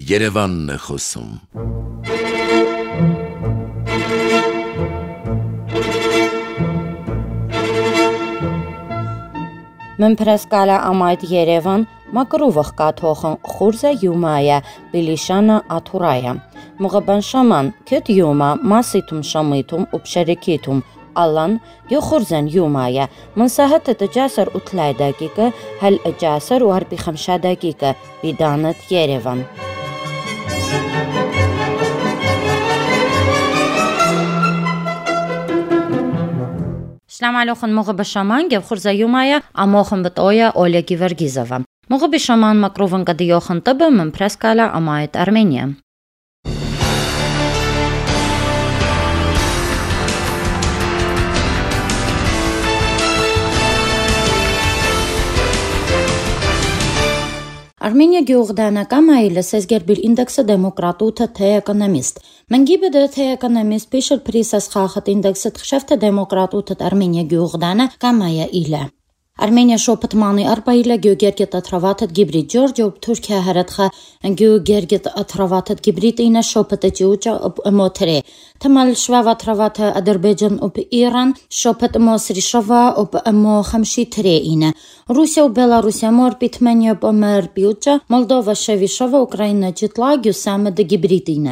Երևանն է խոսում։ Մեմպրասկալա ամայդ Երևան մակրուվխ կաթոխն խուրզը յումայա բիլիշանը աթուրայա մուղաբան շաման քետ յումա մասիտում շամիտում ուպշերեկիտում Alan يخرزن يومايا من ساعة تجاسر وثلاث دقيقة هل أجاسر وأربع خمسة دقيقة بدانة يريفان. سلام عليكم مغرب الشمان جب خرزة يومايا أماخن بتويا أولي جيفرجيزوفا مغرب الشمان مكروفن قد يوخن طب من برسكالا أمايت أرمينيا. Armeniya գյուղդանական այլը սեզգերբիլ ինդեքսը դեմոկրատութը թե էկոնոմիստ։ Մնգիբը դե թե էկոնոմիստ պիշել պրիսաս խախտ ինդեքսը թխշեվտը դեմոկրատութը Armeniya գյուղդանը կամայա իլը։ Armeniya շոպտմանի արբայիլը գյուգերգետ աթրավաթդ գիբրիդ Ջորջոբ Թուրքիա հարատխա գյուգերգետ աթրավաթդ գիբրիդ ինա շոպտը ջուճա մոտրե թմալ շվավ աթրավաթը Ադրբեջան օբ Իրան շոպտ մոսրիշովա օբ մո խամշի թրե ինա Ռուսիա ու Բելարուսիա մոր պիտմենյա պոմեր պյուճա Մոլդովա շևիշովա Ուկրաինա ջիտլա գյուսամը դե գիբրիդ ինա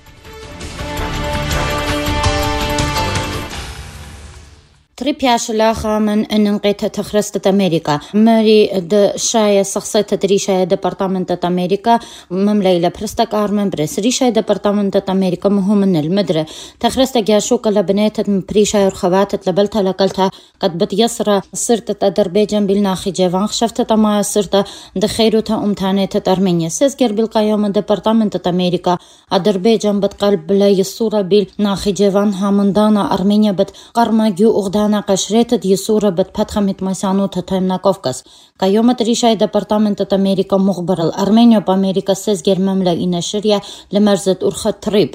Трипяшла хамен эннqeta тхрестат Америка Мэри д шая сахсата тришая департаментат Америка мамлейла престак армен брес ришая департаментат Америка мهمنل مدري تخرستا جاشوك لبنيت بريشاير خواتت لبلت لقلتها قد بتيسرا صرت أذربيجان بالناخي جوان خشفت ما صرت دخيروتها أمتانيت أرمينيا سيزجر بالقيام ديبارتامنت أمريكا أذربيجان بتقلب لا يسورة بالناخي جوان هامندانا أرمينيا بتقرما جو أغدانا قشرت يسورة بتفتحمت مسانوتها تيمنا كوفكس قيوم تريشاي ديبارتامنت أمريكا مخبر الأرمينيا بأمريكا سيزجر مملا إن شريا لمرزت أرخة تريب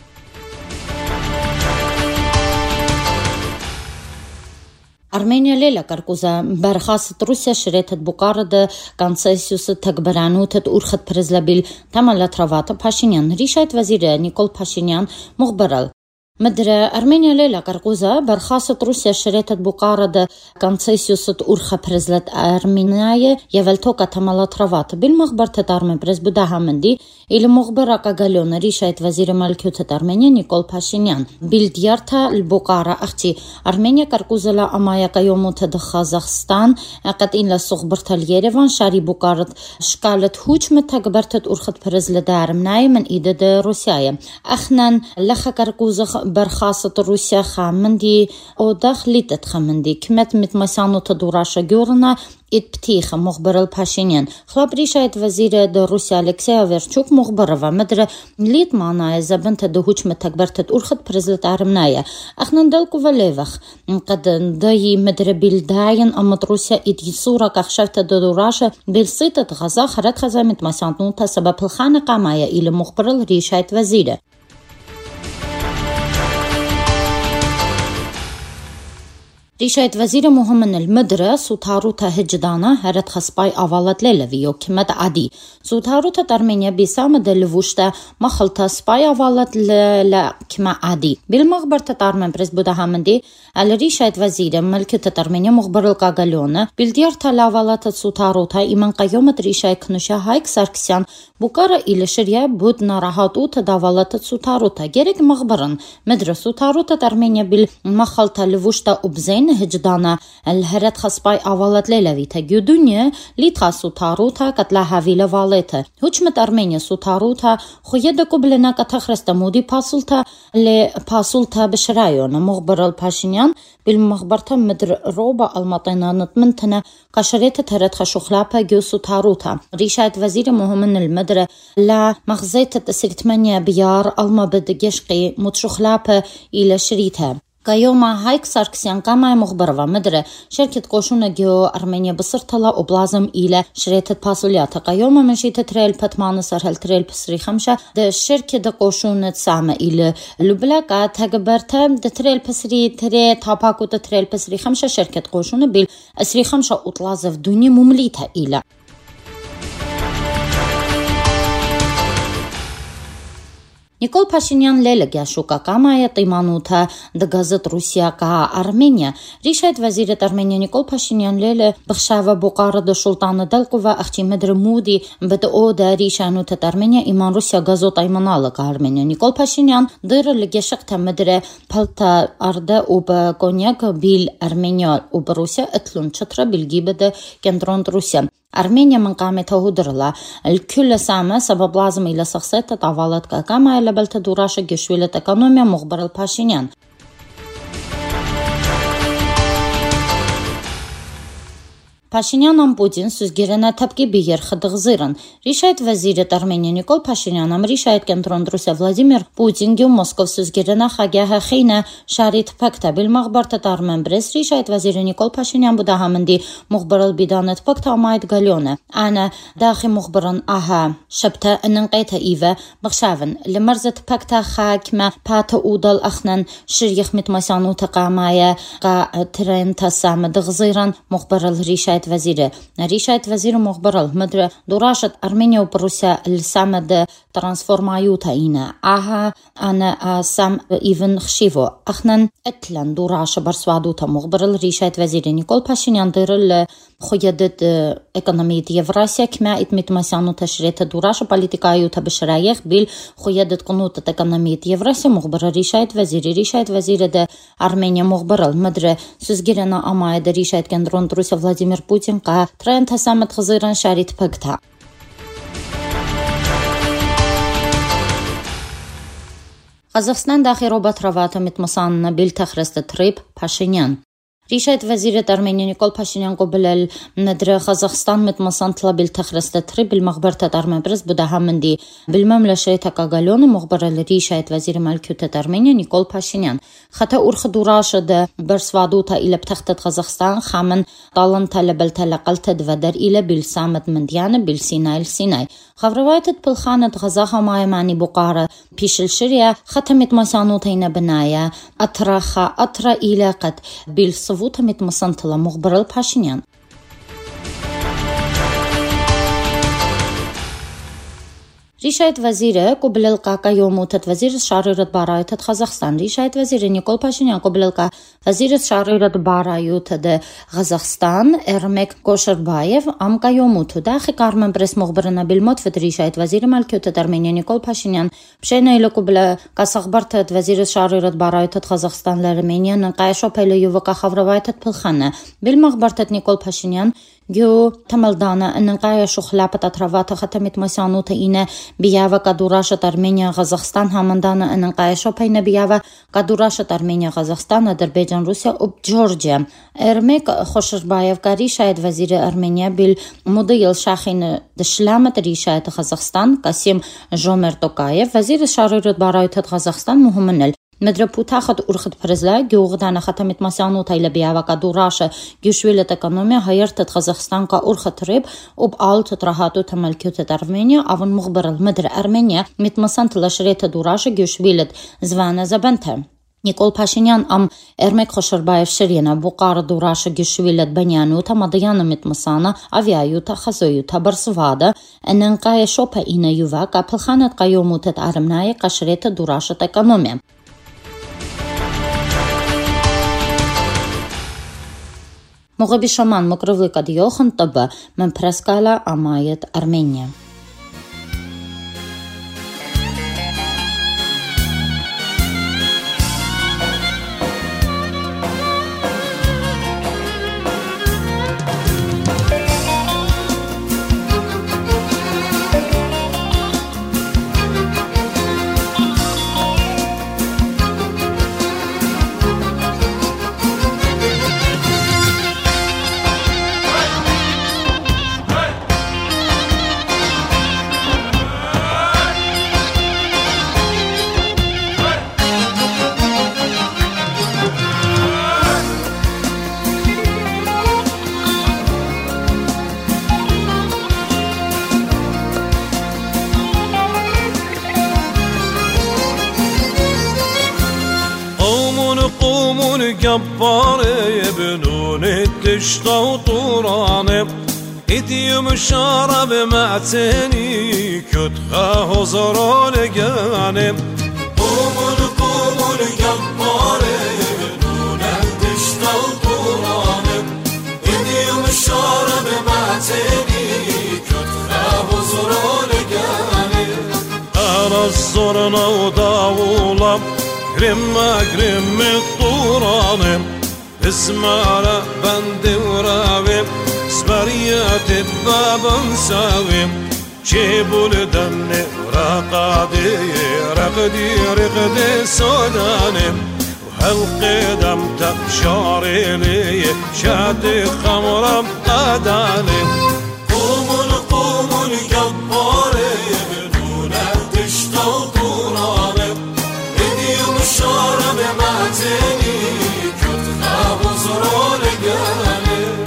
Armeniya լելա կարկուզա բարխաստ Ռուսիա շրեթդ բուկարը կոնցեսիուսը թգբրանութը ուրխտ պրեզլաբիլ թամալատրավատը Փաշինյան Ռիշայտ վազիրը Նիկոլ Փաշինյան մուղբարալ Մդրը Armeniya լելա կարկուզա բարխաստ Ռուսիա շրեթդ բուկարը կոնցեսիուսը ուրխը պրեզլատ Armeniya եվելթոկա թամալատրավատը բիլ մուղբարթը տարմեն պրեզբուդա համնդի իլ մուղբարա կագալյոնը Ռիշայտ վազիրը մալքյութը Armeniya Նիկոլ Փաշինյան բիլդյարթա բուկարա աղջի Armeniya կարկուզալա ամայակայոմութը դ Ղազախստան aqatin la soğbertal Yerevan şari buqarat şkalet huç metagbertet urxat prezlede armnay men ide de Rusyaya axnan laxa karkuzakh barxasat Rusya xamndi odaxlitet xamndi kmet mitmasanota durasha görna إتبتيخ مخبر الباشينيان خبريشايت وزير روسيا ألكسيا فيرتشوك مخبرة مدر ليت معنا زبنت دهوش متكبرت أرخد برزلت عرمنايا أخنا ندلكو فليفخ قد داي مدر بيلداين أمد روسيا إدي صورة كخشفت دوراشا بالصيتة غزا خرد خزا متمسانتنوتا سبب الخانقة مايا إلى مخبر الريشايت وزير Ռիշայտ վազիրը Մուհամմեդ Էլ-Մդրը Սութարութը հեջդանա հերդ խսպայ ավալատ լելվի յոքմետ ադի Սութարութը Armeniya բիսամը դելվուշտը մախլտը սպայ ավալատ լը քմա ադի բիլ մղբարթը տարմեն պրեսբուդա համնդի ալ Ռիշայտ վազիրը մլքյութը Armeniya մղբարլ կագալյոնը բիլդիարթը լավալատը Սութարութը իման կայոմը Ռիշայ քնուշա Հայք Սարգսյան բուկարը իլշրիա բուդ նարահատութը դավալատը Սութարութը գերեկ մղբարն Մդրը Սութարութը Armeniya բիլ մախլտը լվուշտը ուբզեն هجدانا الهرت خصباي أولاد ليلويتا جودونيا ليتها سوتاروتا كتلا هافيلا واليتا هجمت أرمينيا سوتاروتا خويدا قبلنا كتخرست مودي باسولتا لباسولتا بشرايونا مخبر الباشينيان بالمخبرتا مدر روبا المطينانت منتنا قشريتا تهرت خشوخلابا جو سوتاروتا ريشايت وزير مهمن المدر لا مغزيتا تسريتمانيا بيار الما بدقشقي متشوخلابا إلى شريتها Կայոմա Հայք Սարգսյան կամայ մուղբրվա մդրը շերքետ կոշունը գյո Արմենիա բսրթալա օբլազմ իլը շրեթետ պասուլյաթը կայոմա մնշիթը թրել պտմանը սարհել թրել պսրի խմշա դե շերքետ կոշունը ծամը իլը լուբլակա թագբերթը դե թրել պսրի թրե թապակուտը թրել պսրի խմշա շերքետ կոշունը բիլ ասրի խմշա ուտլազվ դունի մումլիթը իլը Նիկոլ Փաշինյան լելը գաշուկա կամայը տիմանութը դգազտ Ռուսիա կա Արմենիա Ռիշայտ վազիրը Արմենիա Նիկոլ Փաշինյան լելը բխշավը բուկարը դշուլտանը դալկովա աղջի մեդր մուդի բդօ Ռիշանութը Արմենիա իման Ռուսիա գազոտ այմանալը կա Արմենիա Նիկոլ Փաշինյան դերը լգեշկթա մեդրը փալտա արդը ուբ կոնյակ բիլ Արմենիա ուբ Ռուսիա ըթլուն չտրը բիլգի բդը կենտրոն Ռուսիա Armenia մնկամեթը հուդրլա Ալքյուլը սամը սաբաբլազմ իլը սխսետը տավալատ կակամա էլաբելթը դուրաշը գեշվիլետ էկոնոմիա մողբարել Փաշինյան Փաշինյանն Պուտին սուզգերենա թապկի բիեր խդղզիրն Ռիշայտ վազիրը Արմենիա Նիկոլ Փաշինյանն Ռիշայտ կենտրոն Ռուսիա Վլադիմիր Պուտին գյու Մոսկով սուզգերենա խագյահը խինը շարիտ փակտաբիլ մաղբարտը տարմեն բրես Ռիշայտ վազիրը Նիկոլ Փաշինյան բուդահամնդի մուղբրել բիդանետ փակտամայդ գալյոնը Անա դախի մուղբրն ահա շպտը ըննկեթը իվը բխշավն լմրզտ փակտա խակմա փաթը ուդալ ախնան շիրիխ միտմասյանու թყամայը կա թրենթա սամը դղզիրն մուղբրել Ռիշայտ Ռիշայտ վազիրը մողբարալ մդրը դուրաշտ Արմենիա ու Ռուսիա լսամը տրանսֆորմայութա ինը ահա անա սամ իվն խշիվո ախնան էթլան դուրաշը բարսվադութա մողբարալ Ռիշայտ վազիրը Նիկոլ Փաշինյան դերել խոյադետ էկոնոմիით Եվրասիա քմա իտմիտմասյանութա շրեթը դուրաշը պոլիտիկայութա բշրայեղ բիլ խոյադետ կնութա էկոնոմիით Եվրասիա մողբարալ Ռիշայտ վազիրը դե Արմենիա մողբարալ մդրը սուզգերենա ամայը դե Ռիշայտ կենտրոն Ռուսիա Վլադիմիր Պուտին կա տրենթա սամըտ խզիրան շարիտ փգթա Ղազախստան դախի ռոբատրավատը միտմասաննա բիլ թախրեստը տրիպ Փաշինյան Ռիշայտ վազիրը Արմենիա Նիկոլ Փաշինյան կոբլել նդրը Ղազախստան մտմասան թլաբիլ թխրեստը տրի բիլ մաղբերտը Արմենպրես բուդահամնդի բիլմամ լաշեյթա կագալյոնը մողբարել Ռիշայտ վազիրը մալքյութը Արմենիա Նիկոլ Փաշինյան խաթա ուրխ դուրաշը դը բրսվադութա իլը պթախտտ Ղազախստան խամն տալն թալաբել թալակալթը դվադար իլը բիլ սամըտ մնդյանը բիլ Սինայ Խավրվայթըտ պլխանըտ Ղազախ ամայմանի բուկարը փիշիլ շիրիա խաթա միտմասյանութա ինը բնայա աթրախա աթրա իլակտ բիլ Վութը միտմասանթլա մողբարել Փաշինյան Ռիշայտ վազիրը կոբլել կակայոմութըտ վազիրը շարիրըտ բարայութըտ Ղազախստան Ռիշայտ վազիրը Նիկոլ Փաշինյան կոբլել կա վազիրը շարիրըտ բարայութըտ Ղազախստան Էրմեկ Կոշերբաև ամկայոմութը դախի Արմենպրես մողբրնաբիլ մոտ վդ Ռիշայտ վազիրը մալքյութըտ Արմենիա Նիկոլ Փաշինյան Փշենայլը կոբլը կասաղբարտըտ վազիրը շարիրըտ բարայութըտ Ղազախստան Լերմենիան կայշոփելը յուվկա խավրվայթըտ փլխանը բիլ մաղբարտըտ Նիկոլ Փաշինյան Գյու թմալդանը ըննկայը շուխլապը տատրավատը խտամիտմասյանութը ինը բիավը կադուրաշըտ Արմենիա Ղազախստան համանդանը ըննկայը շոփայնը բիավը կադուրաշըտ Արմենիա Ղազախստան Ադրբեջան Ռուսիա ու Ջորջիա Էրմեկ Խոշերբաև Ռիշայտ վազիրը Արմենիա բիլ մոդել շախինը դշլամը Ռիշայտ Ղազախստան Կասիմ Ժոմերտոկաև վազիրը շարիրոտ բարայութըտ Ղազախստան մուհմնել Մեդրոփութախտ ուրխտ պրեզլա գյուղդանը խտամիտմասյանութ այլը բիավակա դուրաշը գյուշվիլետ էկոնոմիա հայերտըտ Ղազախստան կա ուրխտրիբ ով ալտ տրահատու թմալքյութ Արմենիա ավն մուղբրել մեդր Արմենիա միտմասան թլաշրեթը դուրաշը գյուշվիլետ զվանա զաբանթը Նիկոլ Փաշինյան ամ Էրմեկ Խոշերբաև շիրենա բուկարը դուրաշը գյուշվիլետ բանյանութը մադյանը միտմասանը ավիայութը խազոյութը բարսվադը ըննկայը շոփը ինը յուվա կապլխանատ կայոմութը Արմենիա կաշրեթը դուրաշը էկոնոմիա Մողեբի շաման մոկրովլիկա դիոխն տբը մն պրասկալա ամայետ Արմենիա جبار بنون التشطى وطورانه إديم شرب معتني كتخا هزران جانم قومون جبارم دونه دشتو قرانم إديم شرب معتني كتخا هزران جانم أنا الزرنا وداولم قرم الطورانم اسمعنا بند ورابم سبريات الباب نساوم شيبول دن رقادي رقدي سودانم وهالقدم تشاري لي شادي خمرم قدانم قومون جباري بدون تشتو طورانم إديم الشارب معتني كتخا وزرون جانم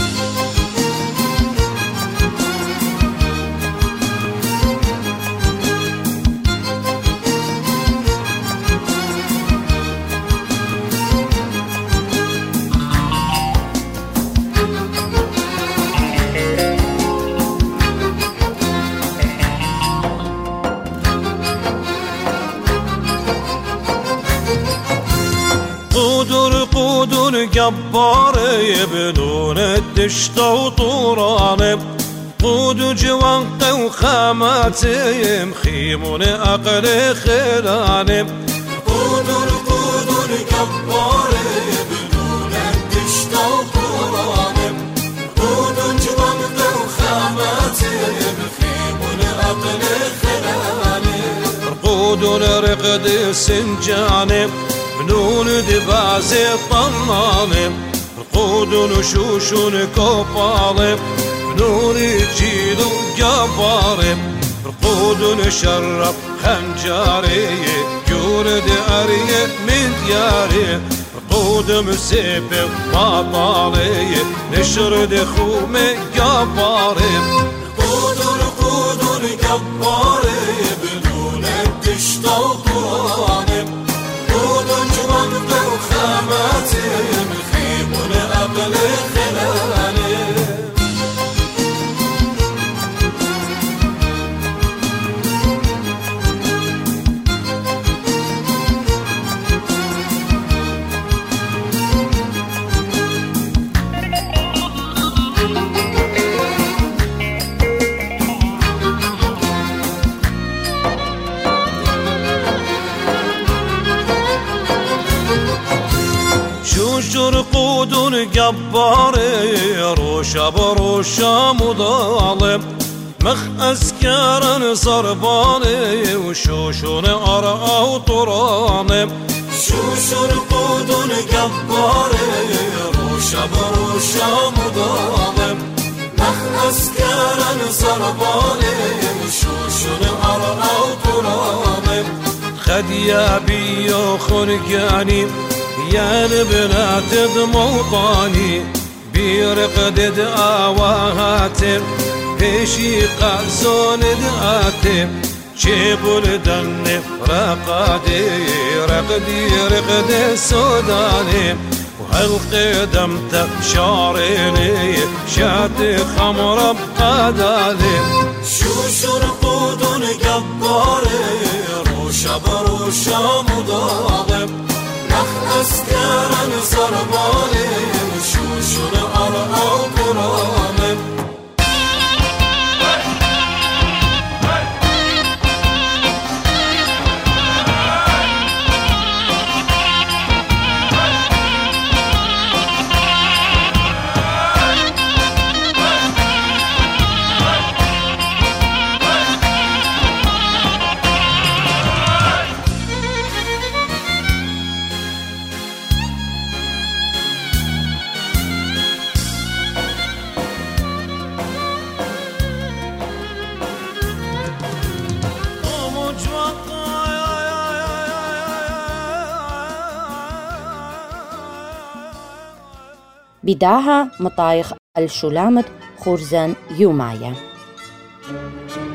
قدر جباري بدون الدشت وطوراني قود جوانق وخاماتي مخيمون أقل خلاني قدر جباري بدون الدشت وطوراني قود جوانق وخاماتي مخيمون أقل خلاني قود رقد سنجاني بنون دبازي طنانم رقود شوشون كوبالم بنون جيلو جبارم رقود شرب خنجاري جورد أريه من دياري رقود مسيب وطالي نشرد خومي جبارم رقود جباري بدون الدشت وطرانم خاماتي مخيمون أقل خلاني رقود جباري روشا بروشا مظالم مخ أسكارا صرباني وشوشون أرأى وطرانم شوش رقود جباري روشا بروشا مظالم مخ أسكارا صرباني وشوشون أرأى وطرانم خديا بيو خرقاني يا البنات دموطاني بيرقد آواتم بيشي قاسون داتم شيبول دن رقادي رقد سوداني وهالقدم تشاريني شاتي خمر بقدالي شوش رقود جباري روشا بروشا مضاغم أسكارا صرباني وشوشون أرأى وقراني بداها مطايخ الشلامت خورزان يومايا.